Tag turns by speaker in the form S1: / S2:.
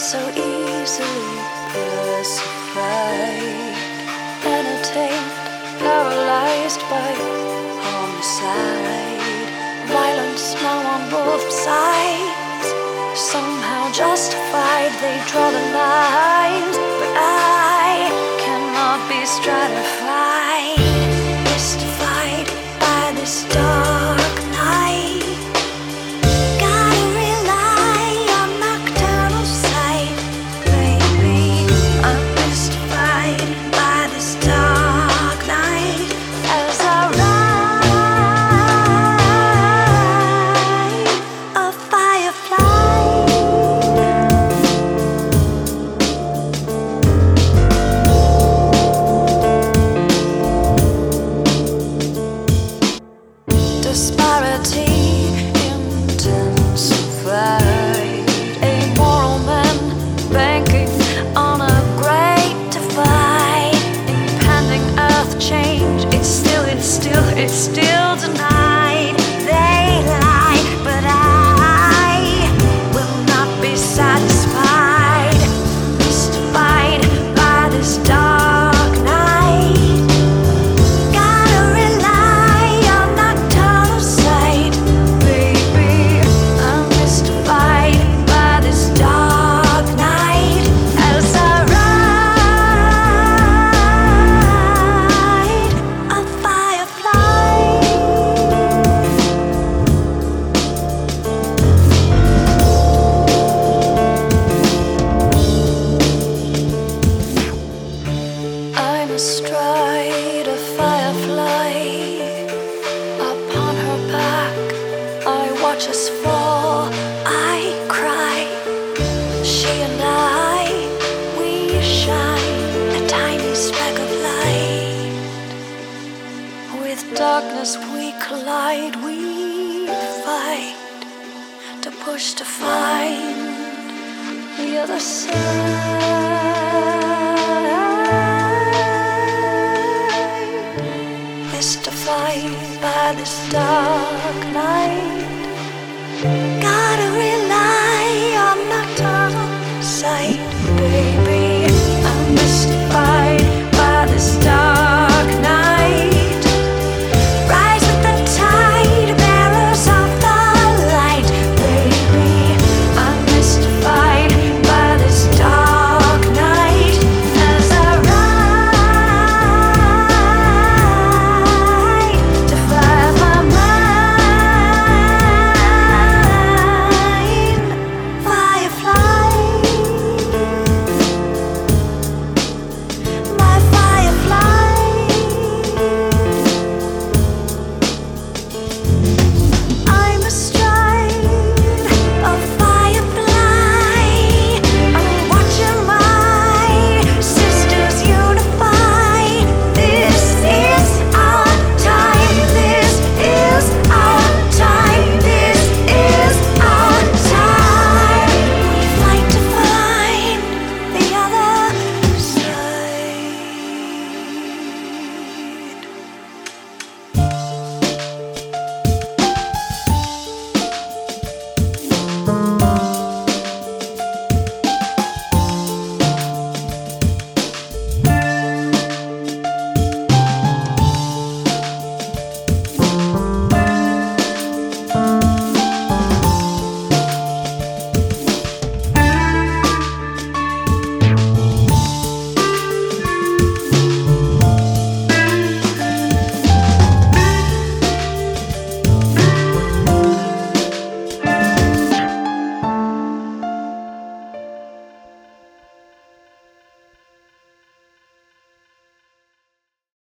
S1: so easily pacified, entertained, paralyzed by homicide, violence now on both sides, somehow justified. They draw the lines, but I cannot be stratified, mystified by this dark night. Disparity intensified, amoral men banking on a great divide, impending earth change. It's still denied. They lie, but I will not be satisfied, mystified by this dark night. Gotta rely on nocturnal sight, baby. I'm mystified by this dark night as I ride a firefly. I'm astride a firefly. Upon her back, I watch us fall. I cry. She and I, we shine a tiny speck of light. With darkness we collide. We fight to push to find the other side.